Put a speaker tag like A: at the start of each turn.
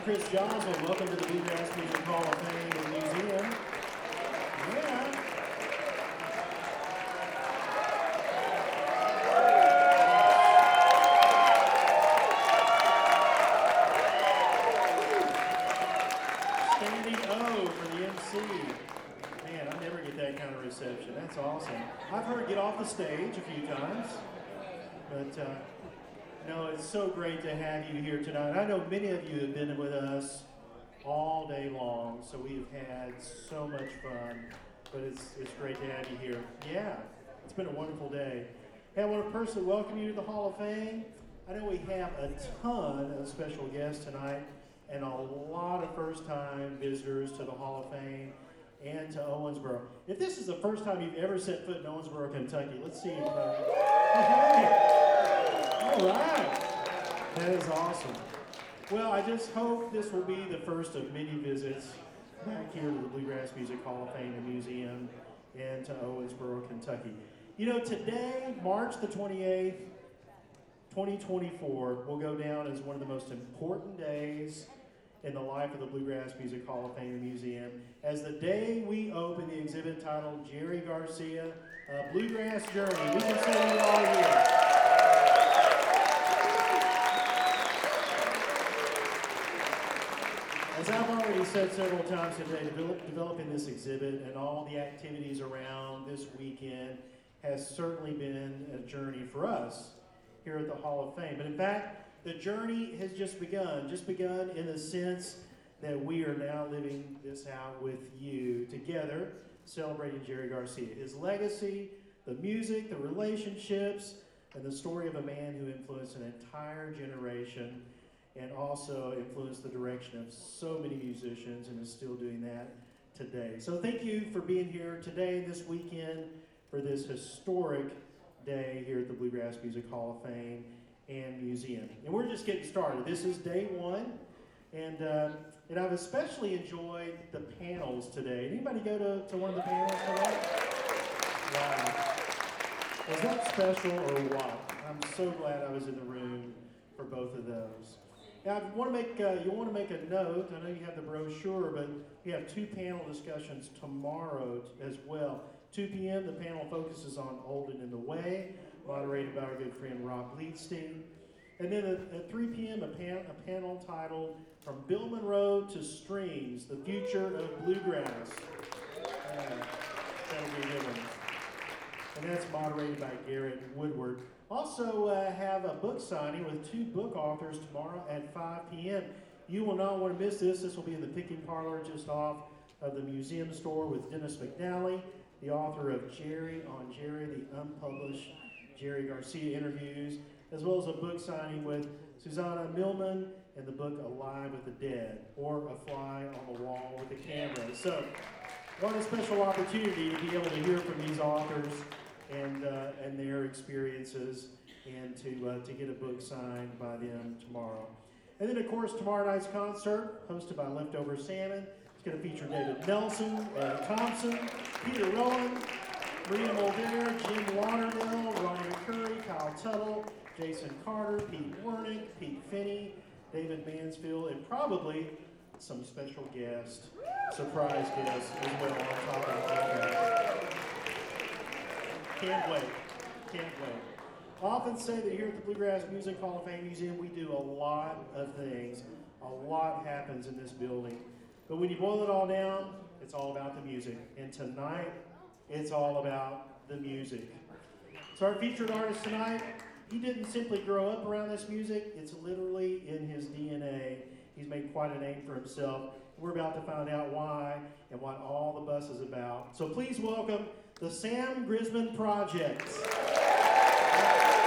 A: I'm Chris Johnson. Welcome to the Bluegrass Music Hall of Fame and Museum. Yeah. Standing O for the MC. Man, I never get that kind of reception. That's awesome. I've heard get off the stage a few times, but no, it's so great to have you here tonight. I know many of you have been with us all day long, so we've had so much fun, but it's great to have you here. Yeah, it's been a wonderful day. Hey, I want to personally welcome you to the Hall of Fame. I know we have a ton of special guests tonight and a lot of first-time visitors to the Hall of Fame and to Owensboro. If this is the first time you've ever set foot in Owensboro, Kentucky, let's see if all right. That is awesome. Well, I just hope this will be the first of many visits back here to the Bluegrass Music Hall of Fame and Museum and to Owensboro, Kentucky. You know, today, March the 28th, 2024, will go down as one of the most important days in the life of the Bluegrass Music Hall of Fame and Museum, as the day we open the exhibit titled Jerry Garcia, A Bluegrass Journey. We can say you all here. As I've already said several times today, developing this exhibit and all the activities around this weekend has certainly been a journey for us here at the Hall of Fame. But in fact, the journey has just begun in the sense that we are now living this out with you together, celebrating Jerry Garcia, his legacy, the music, the relationships, and the story of a man who influenced an entire generation and also influenced the direction of so many musicians and is still doing that today. So thank you for being here today, this weekend, for this historic day here at the Bluegrass Music Hall of Fame and Museum. And we're just getting started. This is day one, and I've especially enjoyed the panels today. Anybody go to one of the panels tonight? Wow. Was that special or what? I'm so glad I was in the room for both of those. Now, you want to make a note. I know you have the brochure, but we have two panel discussions tomorrow as well. 2 p.m., the panel focuses on Olden in the Way, moderated by our good friend Rob Leadstein. And then at 3 p.m., a panel titled From Bill Monroe to Strings, The Future of Bluegrass. That'll be a good one. And that's moderated by Garrett Woodward. Also have a book signing with 2 book authors tomorrow at 5 p.m. You will not want to miss this. This will be in the picking parlor just off of the museum store with Dennis McNally, the author of Jerry on Jerry, the unpublished Jerry Garcia interviews, as well as a book signing with Susanna Millman and the book Alive with the Dead, or A Fly on the Wall with the Camera. So, what a special opportunity to be able to hear from these authors and their experiences, and to get a book signed by them tomorrow. And then, of course, tomorrow night's concert, hosted by Leftover Salmon. It's going to feature David Nelson, Eric Thompson, Peter Rowan, Maria Mulder, Jim Lauderdale, Ryan Curry, Kyle Tuttle, Jason Carter, Pete Wernick, Pete Finney, David Mansfield, and probably some special guests, surprise guests as well on top of that. Can't wait. I often say that here at the Bluegrass Music Hall of Fame Museum, we do a lot of things. A lot happens in this building. But when you boil it all down, it's all about the music. And tonight, it's all about the music. So our featured artist tonight, he didn't simply grow up around this music. It's literally in his DNA. He's made quite a name for himself. We're about to find out why and what all the buzz is about. So please welcome the Sam Grisman Project.